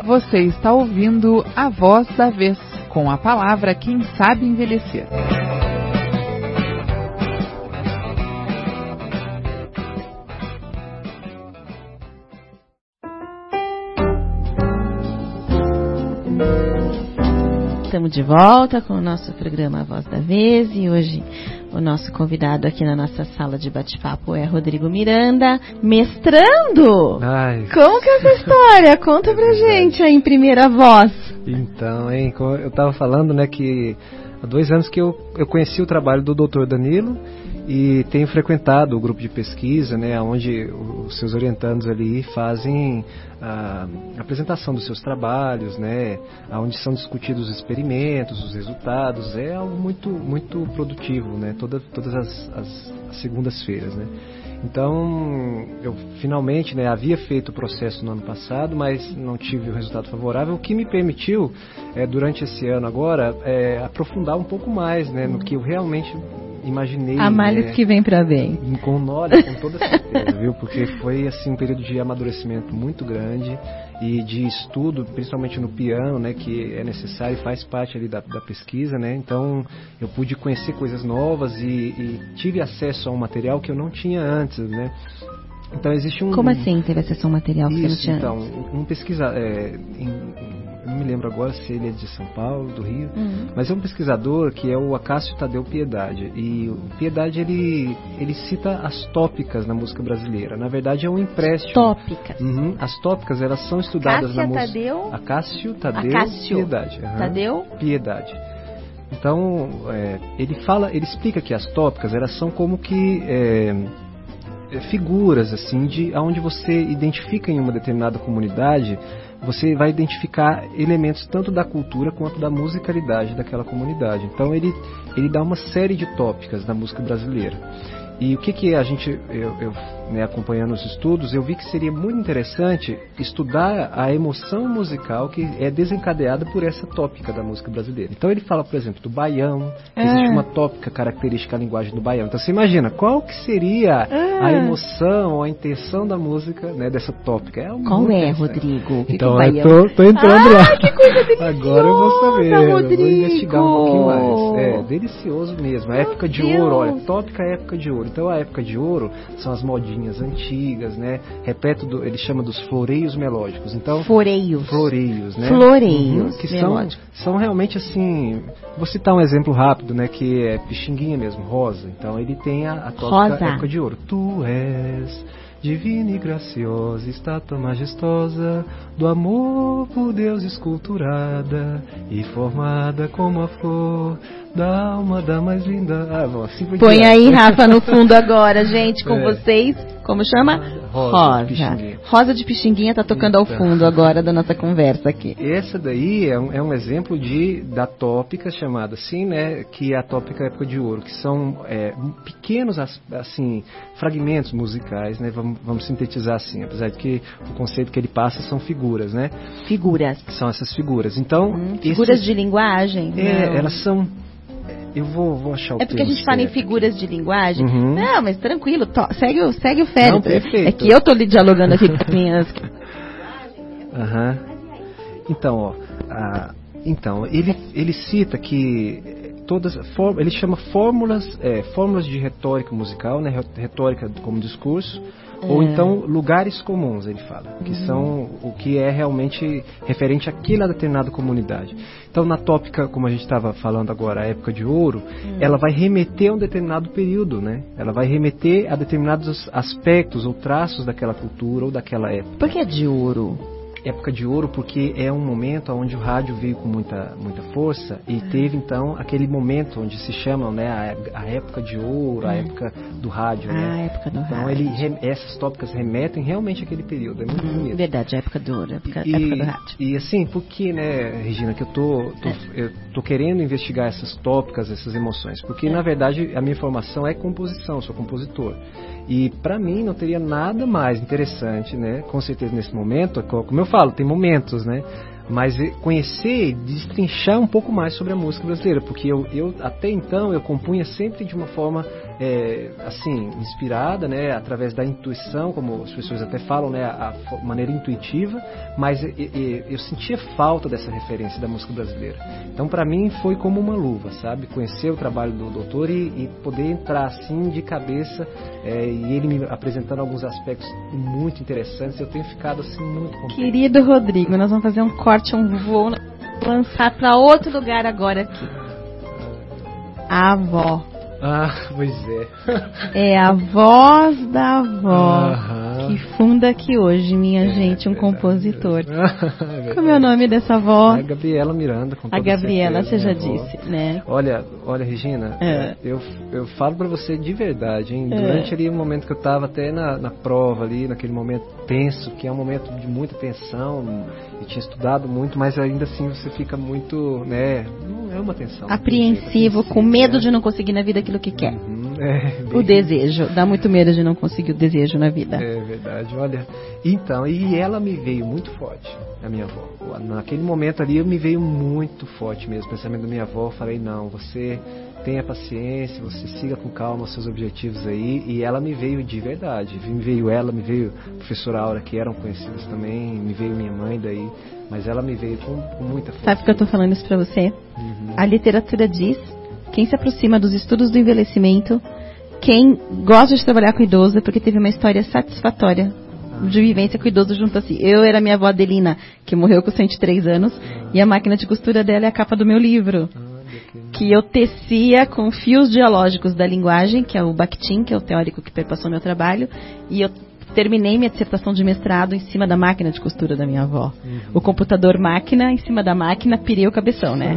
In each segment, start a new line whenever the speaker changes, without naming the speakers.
Você está ouvindo A Voz da Vez, com a palavra quem sabe envelhecer.
Estamos de volta com o nosso programa A Voz da Vez e hoje o nosso convidado aqui na nossa sala de bate-papo é Rodrigo Miranda, mestrando!
Ai,
como que é essa história? Conta pra gente aí em primeira voz.
Então, como eu estava falando, né, que há 2 anos que eu conheci o trabalho do Dr. Danilo e tenho frequentado o grupo de pesquisa, né, onde os seus orientandos ali fazem a apresentação dos seus trabalhos, né, onde são discutidos os experimentos, os resultados. É algo muito, muito produtivo, né, todas as segundas-feiras, né. Então, eu finalmente, né, havia feito o processo no ano passado, mas não tive o resultado favorável, o que me permitiu, durante esse ano agora, aprofundar um pouco mais, né, no que eu realmente imaginei.
A males que vem para bem.
Com toda certeza, viu? Porque foi assim um período de amadurecimento muito grande e de estudo, principalmente no piano, né, que é necessário e faz parte ali da pesquisa, né? Então eu pude conhecer coisas novas e tive acesso a um material que eu não tinha antes, né? Então existe um...
Como assim teve acesso a um material que você não tinha
então,
antes?
um pesquisador, eu não me lembro agora se ele é de São Paulo, do Rio, mas é um pesquisador que é o Acácio Tadeu Piedade. E o Piedade, ele cita as tópicas na música brasileira. Na verdade, é um empréstimo.
Tópicas.
As tópicas, elas são estudadas na música. Acácio Tadeu Piedade.
Tadeu
Piedade. Então, ele explica que as tópicas, elas são como que figuras, assim, de onde você identifica em uma determinada comunidade. Você vai identificar elementos tanto da cultura quanto da musicalidade daquela comunidade. Então ele dá uma série de tópicas na música brasileira. E o que a gente, eu né, acompanhando os estudos, eu vi que seria muito interessante estudar a emoção musical que é desencadeada por essa tópica da música brasileira. Então ele fala, por exemplo, do baião, existe uma tópica característica da linguagem do baião. Então você imagina, qual que seria a emoção, a intenção da música, né, dessa tópica?
Qual é, Rodrigo?
Então
eu
tô entrando lá.
Que coisa deliciosa,
agora eu vou saber,
Rodrigo.
Eu vou investigar um pouquinho mais. É delicioso mesmo. A época de ouro, olha, tópica é época de ouro. Então a época de ouro são as modinhas antigas, né? Ele chama dos floreios melódicos. Então, floreios, né?
Floreios
que
melódicos.
São realmente assim, vou citar um exemplo rápido, né? Que é Pixinguinha mesmo, Rosa. Então ele tem a tópica época de ouro. Tu és divina e graciosa, estátua majestosa, do amor por Deus esculturada e formada como a flor da alma da mais linda. Assim
põe aí, Rafa, no fundo agora, gente, com vocês. Como chama? Rosa de Pixinguinha tá tocando ao fundo agora da nossa conversa aqui.
Essa daí é um exemplo da tópica chamada assim, né? Que é a tópica época de ouro, que são pequenos assim fragmentos musicais, né? Vamos sintetizar assim, apesar de que o conceito que ele passa são figuras, né?
Figuras.
São essas figuras. Então,
figuras de linguagem?
Elas são... Eu vou achar o termo.
É porque a gente fala em figuras de linguagem. Não, mas tranquilo, segue o Félix.
Não, perfeito.
É que eu tô dialogando aqui com as minhas...
Então, então ele cita que ele chama fórmulas de retórica musical, né? Retórica como discurso, ou então lugares comuns, ele fala, que são o que é realmente referente àquela determinada comunidade. Então, na tópica, como a gente estava falando agora, a época de ouro, ela vai remeter a um determinado período, né? Ela vai remeter a determinados aspectos ou traços daquela cultura ou daquela época.
Por que de ouro?
Época de ouro porque é um momento onde o rádio veio com muita força e teve então aquele momento onde se chama, né, a época de ouro, a época do rádio, né?
A época do rádio.
Então essas tópicas remetem realmente àquele período, é muito bonito.
Verdade, a época do ouro, a época do rádio.
E assim, por que, né, Regina, que eu tô querendo investigar essas tópicas, essas emoções? Porque na verdade a minha formação é composição, eu sou compositor. E para mim não teria nada mais interessante, né? Com certeza nesse momento, como eu falo, tem momentos, né? Mas conhecer e destrinchar um pouco mais sobre a música brasileira, porque eu até então eu compunha sempre de uma forma assim, inspirada, né, através da intuição, como as pessoas até falam, né, a maneira intuitiva, mas eu sentia falta dessa referência da música brasileira. Então, para mim, foi como uma luva, sabe? Conhecer o trabalho do doutor e poder entrar assim de cabeça, e ele me apresentando alguns aspectos muito interessantes, eu tenho ficado assim muito contente.
Querido Rodrigo, nós vamos fazer um corte, um voo, lançar para outro lugar agora aqui. A avó.
Ah, pois é.
É a voz da avó que funda aqui hoje, minha gente, um compositor. Como é o nome dessa avó?
A Gabriela Miranda. Com
a Gabriela,
certeza,
você já disse, né?
Olha, Regina, eu falo pra você de verdade, hein? Durante ali o momento que eu tava até na prova ali, naquele momento tenso, que é um momento de muita tensão, eu tinha estudado muito, mas ainda assim você fica muito, né? Não é uma tensão.
Apreensivo, com medo de não conseguir na vida aquilo que quer. O desejo, dá muito medo de não conseguir o desejo na vida.
É verdade, olha. Então, e ela me veio muito forte, a minha avó. Naquele momento ali, me veio muito forte mesmo o pensamento da minha avó. Eu falei, não, você tenha paciência, você siga com calma os seus objetivos aí. E ela me veio de verdade. Me veio ela, me veio a professora Aura, que eram conhecidas também, me veio minha mãe daí. Mas ela me veio com muita força.
Sabe por que eu tô falando isso pra você? A literatura diz, quem se aproxima dos estudos do envelhecimento, quem gosta de trabalhar com idoso é porque teve uma história satisfatória de vivência com idoso junto assim. Eu era minha avó Adelina, que morreu com 103 anos, e a máquina de costura dela é a capa do meu livro. Que eu tecia com fios dialógicos da linguagem, que é o Bakhtin, que é o teórico que perpassou meu trabalho, e eu terminei minha dissertação de mestrado em cima da máquina de costura da minha avó. O computador máquina, em cima da máquina, pirei o cabeção, né?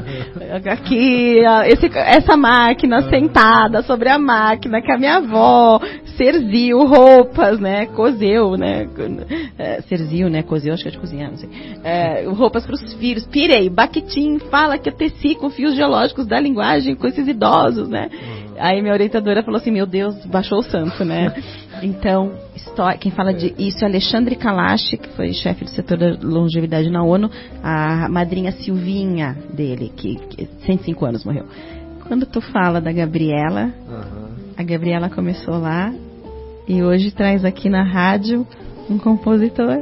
Aqui, essa máquina sentada sobre a máquina que a minha avó serziu roupas, né? Cozeu, né? Serziu, né? Cozeu, acho que é de cozinhar, não sei. Roupas para os filhos. Pirei. Bakhtin fala que eu teci com fios geológicos da linguagem com esses idosos, né? Aí minha orientadora falou assim, meu Deus, baixou o santo, né? Então, quem fala de isso é Alexandre Kalash, que foi chefe do setor da longevidade na ONU, a madrinha Silvinha dele, que 105 anos morreu. Quando tu fala da Gabriela, a Gabriela começou lá e hoje traz aqui na rádio um compositor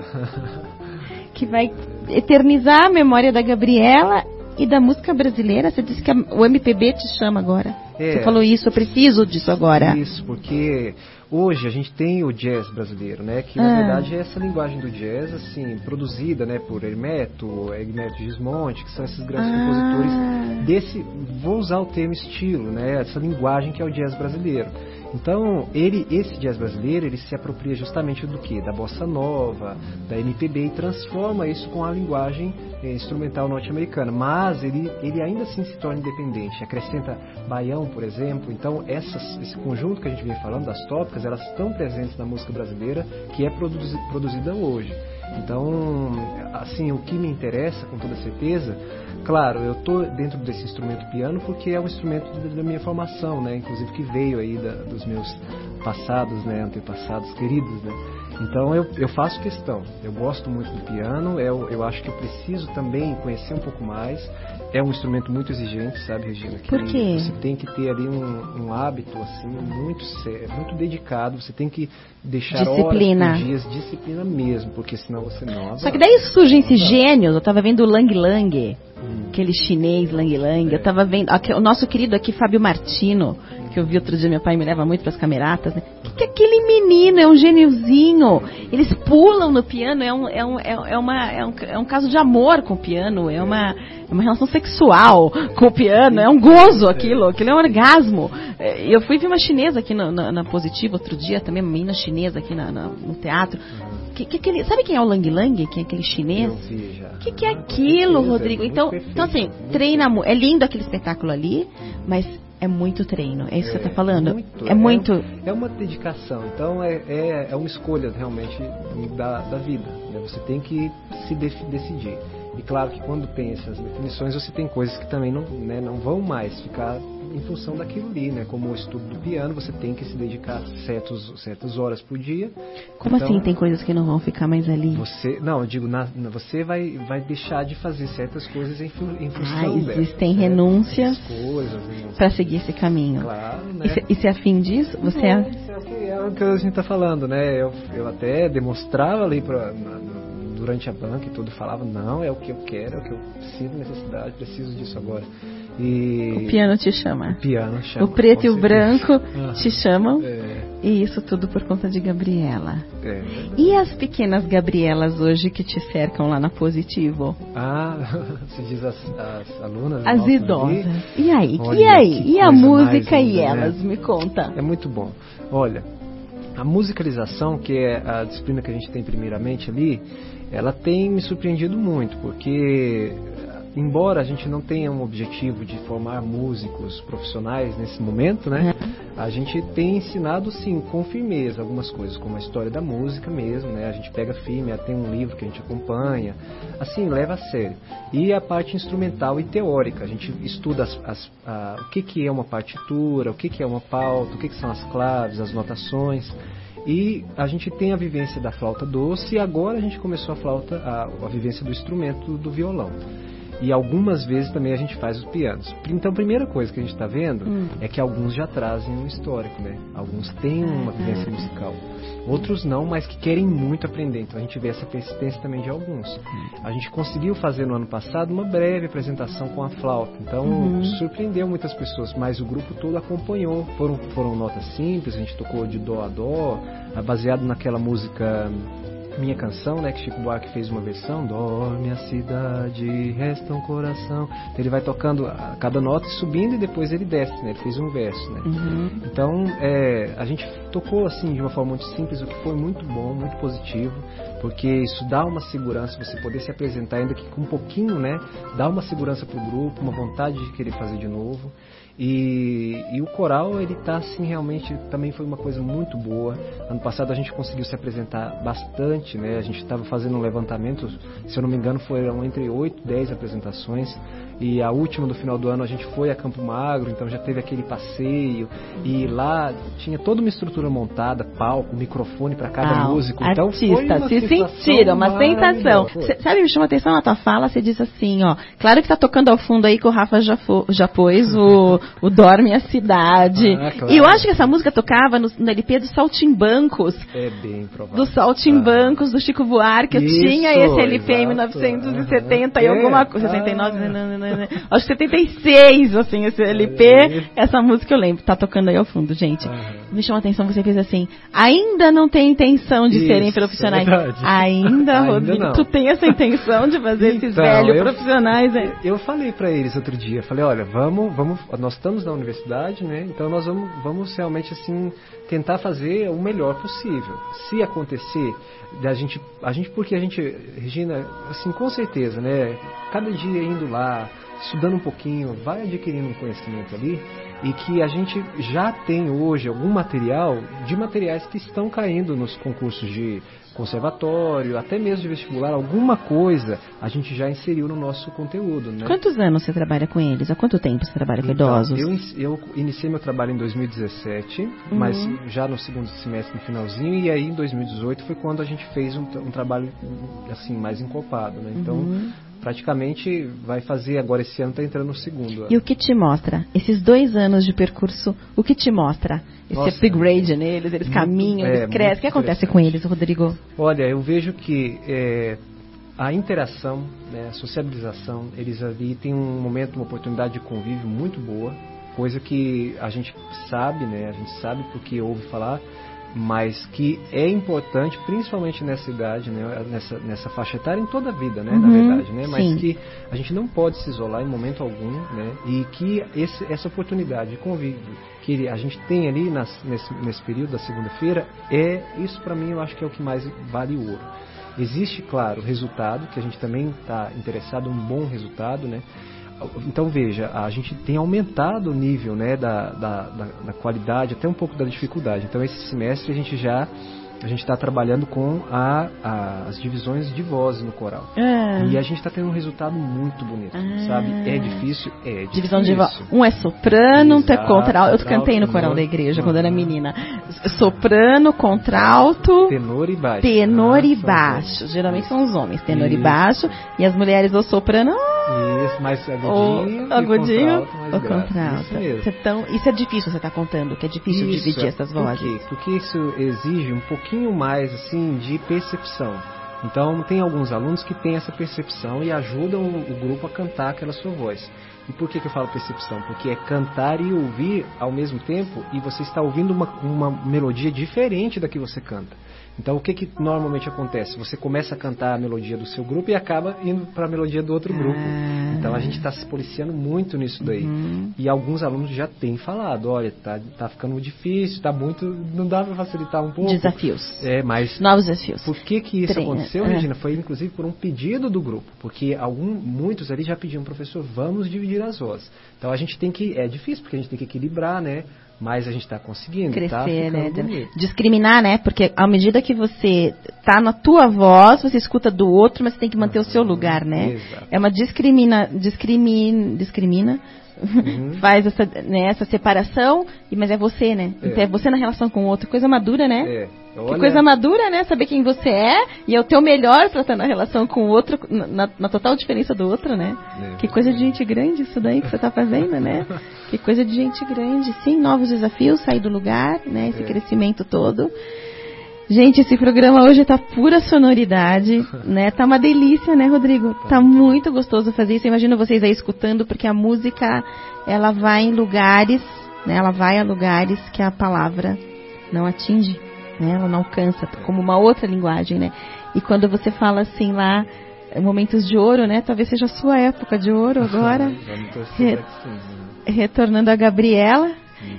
que vai eternizar a memória da Gabriela e da música brasileira. Você disse que o MPB te chama agora. Você falou isso, eu preciso disso agora.
Isso, porque hoje a gente tem o jazz brasileiro, né? Que na verdade é essa linguagem do jazz, assim, produzida, né, por Hermeto Gismonti, que são esses grandes compositores desse, vou usar o termo estilo, né? Essa linguagem que é o jazz brasileiro. Então, esse jazz brasileiro, ele se apropria justamente do quê? Da bossa nova, da MPB, e transforma isso com a linguagem instrumental norte-americana. Mas ele ainda assim se torna independente. Acrescenta baião, por exemplo. Então, esse conjunto que a gente vem falando, das tópicas, elas estão presentes na música brasileira, que é produzida hoje. Então, assim, o que me interessa, com toda certeza, claro, eu estou dentro desse instrumento piano porque é um instrumento da minha formação, né? Inclusive que veio aí dos meus passados, né? Antepassados queridos, né? Então eu faço questão, eu gosto muito do piano, eu acho que eu preciso também conhecer um pouco mais. É um instrumento muito exigente, sabe, Regina? Que
Por quê?
Você tem que ter ali um hábito assim muito sério, muito dedicado. Você tem que deixar
disciplina.
Horas por dias, disciplina mesmo, porque senão você não.
Só que daí surgem esses gênios. Eu tava vendo o Lang Lang, aquele chinês Lang Lang. Eu tava vendo o nosso querido aqui Fábio Martino, que eu vi outro dia, meu pai me leva muito para as cameratas, né? Que aquele menino é um gêniozinho. Eles pulam no piano, é um caso de amor com o piano, é uma relação sexual com o piano, é um gozo aquilo é um orgasmo. Eu fui ver uma chinesa aqui na Positivo outro dia, também uma menina chinesa aqui no teatro. Sabe quem é o Lang Lang? Quem é aquele chinês? O que é aquilo, Rodrigo? Então assim, treina, é lindo aquele espetáculo ali, mas é muito treino, é isso que você está falando?
É uma dedicação, então é uma escolha realmente da vida, né? Você tem que se decidir. E claro que quando tem essas definições, você tem coisas que também não vão mais ficar em função daquilo ali, né? Como o estudo do piano, você tem que se dedicar certas horas por dia.
Como
então,
assim tem coisas que não vão ficar mais ali?
Eu digo, você vai deixar de fazer certas coisas em função
existem renúncias para seguir esse caminho.
Claro, né?
E se é afim disso, você
é o que a gente está falando, né? Eu até demonstrava ali durante a banca e tudo, falava, não, é o que eu quero, é o que eu sinto necessidade, preciso disso agora. E
o piano te chama.
O piano chama.
O preto e o branco te chamam.
É.
E isso tudo por conta de Gabriela.
É.
E as pequenas Gabrielas hoje que te cercam lá na Positivo?
Você diz as alunas?
As idosas.
Ali?
E aí?
Olha,
E a música
linda,
e elas?
Né?
Me conta.
É muito bom. Olha, a musicalização, que é a disciplina que a gente tem primeiramente ali, ela tem me surpreendido muito, porque embora a gente não tenha um objetivo de formar músicos profissionais nesse momento, né? A gente tem ensinado, sim, com firmeza algumas coisas, como a história da música mesmo, né? A gente pega firme, tem um livro que a gente acompanha, assim, leva a sério. E a parte instrumental e teórica, a gente estuda o que é uma partitura, o que é uma pauta, o que são as claves, as notações. E a gente tem a vivência da flauta doce e agora a gente começou a vivência do instrumento do violão. E algumas vezes também a gente faz os pianos. Então a primeira coisa que a gente está vendo é que alguns já trazem um histórico, né? Alguns têm uma vivência musical. Outros não, mas que querem muito aprender. Então a gente vê essa persistência também de alguns. A gente conseguiu fazer no ano passado uma breve apresentação com a flauta. Então surpreendeu muitas pessoas, mas o grupo todo acompanhou. Foram notas simples, a gente tocou de dó a dó, baseado naquela música Minha Canção, né, que Chico Buarque fez uma versão, dorme a cidade, resta um coração. Então ele vai tocando cada nota e subindo e depois ele desce, né, ele fez um verso, né. Então a gente tocou assim de uma forma muito simples, o que foi muito bom, muito positivo, porque isso dá uma segurança, você poder se apresentar ainda que com um pouquinho, né, dá uma segurança pro grupo, uma vontade de querer fazer de novo. E o coral, ele tá assim, realmente também foi uma coisa muito boa. Ano passado a gente conseguiu se apresentar bastante, né? A gente estava fazendo um levantamento, se eu não me engano foram entre 8 e 10 apresentações. E a última do final do ano a gente foi a Campo Magro, então já teve aquele passeio. E lá tinha toda uma estrutura montada, palco, microfone para cada músico. Então
artista,
foi uma
se sentiram, uma sensação. Sabe, me chama a atenção na tua fala, você disse assim, ó, claro que tá tocando ao fundo aí que o Rafa já pôs o Dorme a Cidade.
Claro.
E eu acho que essa música tocava no LP dos Saltimbancos.
É bem provável.
Dos Saltimbancos, do Chico Buarque. Eu tinha esse LP em 1970 e alguma coisa. 69, acho que 76, assim, esse LP. Essa música eu lembro, tá tocando aí ao fundo, gente. Me chama a atenção, você fez assim, ainda não tem intenção de serem profissionais. Ainda, Rodrigo,
não.
Tu tem essa intenção de fazer esses velhos profissionais?
Eu falei pra eles outro dia, falei, olha, nós estamos na universidade, né? Então nós vamos realmente assim tentar fazer o melhor possível. Se acontecer porque a gente, Regina, assim, com certeza, né? Cada dia indo lá, estudando um pouquinho, vai adquirindo um conhecimento ali, e que a gente já tem hoje algum materiais que estão caindo nos concursos de conservatório, até mesmo de vestibular, alguma coisa a gente já inseriu no nosso conteúdo, né?
Quantos anos você trabalha com eles? Há quanto tempo você trabalha com idosos?
Eu iniciei meu trabalho em 2017, mas já no segundo semestre, no finalzinho, e aí em 2018 foi quando a gente fez um trabalho assim mais encorpado, né? Então praticamente vai fazer, agora esse ano está entrando no segundo ano.
E o que te mostra? Esses 2 anos de percurso, o que te mostra? Esse upgrade neles, eles caminham, eles crescem. O que acontece com eles, Rodrigo?
Olha, eu vejo que a interação, né, a sociabilização, eles ali têm um momento, uma oportunidade de convívio muito boa, coisa que a gente sabe, né, a gente sabe porque ouve falar, mas que é importante, principalmente nessa idade, né, nessa faixa etária, em toda a vida, né, na verdade, né, mas que a gente não pode se isolar em momento algum, né, e que essa oportunidade de convívio que a gente tem ali nesse período da segunda-feira, isso para mim eu acho que é o que mais vale ouro. Existe, claro, o resultado, que a gente também está interessado em um bom resultado, né. Então veja, a gente tem aumentado o nível, né, da qualidade, até um pouco da dificuldade. Então esse semestre a gente já a gente está trabalhando com as divisões de vozes no coral. E a gente está tendo um resultado muito bonito, sabe? É difícil? É difícil.
Divisão de voz. Um é soprano, outro é contralto. Eu cantei no coral da igreja quando era menina. Soprano, contralto,
tenor e baixo.
Tenor e baixo. Geralmente são os homens, tenor e baixo. E as mulheres ou soprano...
Isso, mais agudinho
ou contralto. Isso mesmo. Então, isso é difícil, você está contando, que é difícil dividir essas vozes.
Por quê? Porque isso exige um pouquinho mais, assim, de percepção. Então, tem alguns alunos que têm essa percepção e ajudam o grupo a cantar aquela sua voz. E por que eu falo percepção? Porque é cantar e ouvir ao mesmo tempo, e você está ouvindo uma melodia diferente da que você canta. Então, o que normalmente acontece? Você começa a cantar a melodia do seu grupo e acaba indo para a melodia do outro grupo. Então, a gente está se policiando muito nisso daí. E alguns alunos já têm falado, olha, tá ficando difícil, tá muito... Não dá para facilitar um pouco?
Desafios.
Mas...
Novos desafios.
Por que isso aconteceu, Regina? Foi, inclusive, por um pedido do grupo. Porque muitos ali já pediam, professor, vamos dividir as vozes. Então, a gente tem que... É difícil, porque a gente tem que equilibrar, né? Mas a gente está conseguindo.
Crescer, né? Discriminar, né? Porque à medida que você tá na tua voz, você escuta do outro, mas você tem que manter o seu lugar, né?
Exato.
É uma discrimina, faz essa separação, mas é você, né? Então é você na relação com o outro. Coisa madura, né? Que coisa madura, né? Saber quem você é e é o teu melhor pra estar na relação com o outro, na total diferença do outro, né? Que coisa de gente grande isso daí que você tá fazendo, né? Que coisa de gente grande. Sim, novos desafios, sair do lugar, né? Esse crescimento todo. Gente, esse programa hoje tá pura sonoridade, né? Tá uma delícia, né, Rodrigo? Tá muito gostoso fazer isso. Eu imagino vocês aí escutando, porque a música, ela vai em lugares, né? Ela vai a lugares que a palavra não atinge. Ela não alcança, como uma outra linguagem, né? E quando você fala assim lá, momentos de ouro, né? Talvez seja a sua época de ouro agora. Retornando a Gabriela.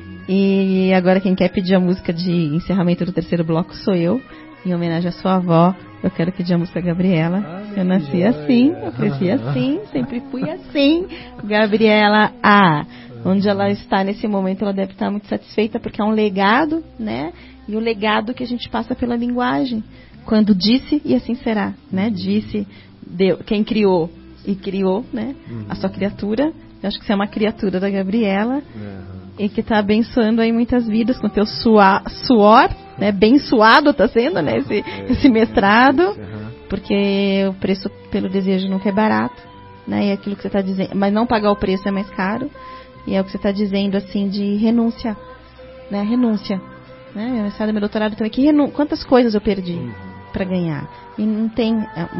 E agora quem quer pedir a música de encerramento do terceiro bloco sou eu. Em homenagem à sua avó, eu quero pedir a música Gabriela. Eu nasci assim, eu cresci assim, sempre fui assim. Gabriela A. Onde ela está nesse momento, ela deve estar muito satisfeita, porque é um legado, né? E o legado que a gente passa pela linguagem. Quando disse, e assim será, né? Disse, deu, quem criou e criou, né? A sua criatura. Eu acho que você é uma criatura da Gabriela. E que está abençoando aí muitas vidas com teu suor, né? Bem suado está sendo, né? Esse mestrado. Porque o preço pelo desejo nunca é barato, né? E é aquilo que você está dizendo. Mas não pagar o preço é mais caro. E é o que você está dizendo, assim, de renúncia, né? Renúncia, né? Meu mestrado, meu doutorado também. Quantas coisas eu perdi para ganhar? E não tem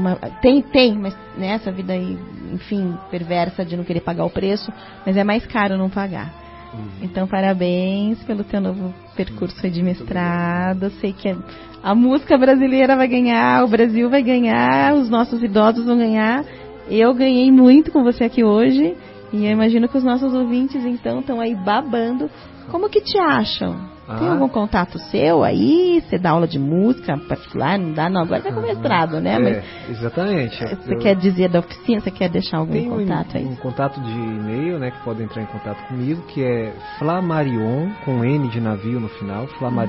mas né, essa vida aí, enfim, perversa de não querer pagar o preço, mas é mais caro não pagar. Então, parabéns pelo teu novo percurso de mestrado. Sei que a música brasileira vai ganhar, o Brasil vai ganhar, os nossos idosos vão ganhar. Eu ganhei muito com você aqui hoje. E eu imagino que os nossos ouvintes, então, estão aí babando. Como que te acham? Tem algum contato seu aí? Você dá aula de música particular? Não dá, não. Agora tá com mestrado, né? Mas
exatamente.
Você quer dizer da oficina? Você quer deixar algum contato aí?
Tem um contato de e-mail, né? Que pode entrar em contato comigo, que é flamarion, com N de navio no final,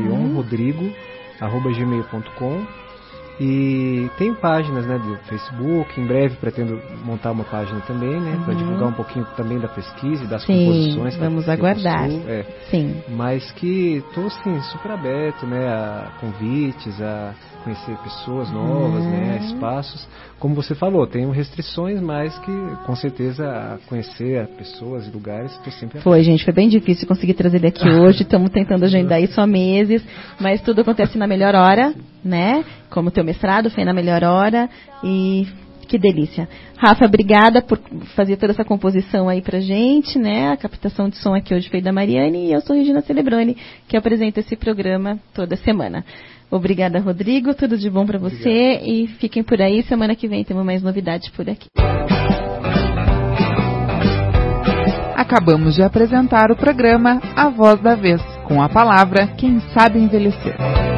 flamarionrodrigo@gmail.com. E tem páginas, né, do Facebook. Em breve pretendo montar uma página também, né, para divulgar um pouquinho também da pesquisa e das composições.
Vamos aguardar. Sim.
Mas que estou assim, super aberto, né, a convites, a conhecer pessoas novas, né, a espaços. Como você falou, tenho restrições, mas que com certeza a conhecer pessoas e lugares estou sempre aberto.
Foi, gente, foi bem difícil conseguir trazer ele aqui hoje. Estamos tentando agendar isso há meses, mas tudo acontece na melhor hora, né? Como o teu mestrado foi na melhor hora e que delícia. Rafa, obrigada por fazer toda essa composição aí pra gente, né? A captação de som aqui hoje foi da Mariane e eu sou Regina Celebroni, que apresento esse programa toda semana. Obrigada, Rodrigo, tudo de bom pra você. Obrigado. E fiquem por aí, semana que vem temos mais novidades por aqui.
Acabamos de apresentar o programa A Voz da Vez, com a palavra Quem Sabe Envelhecer.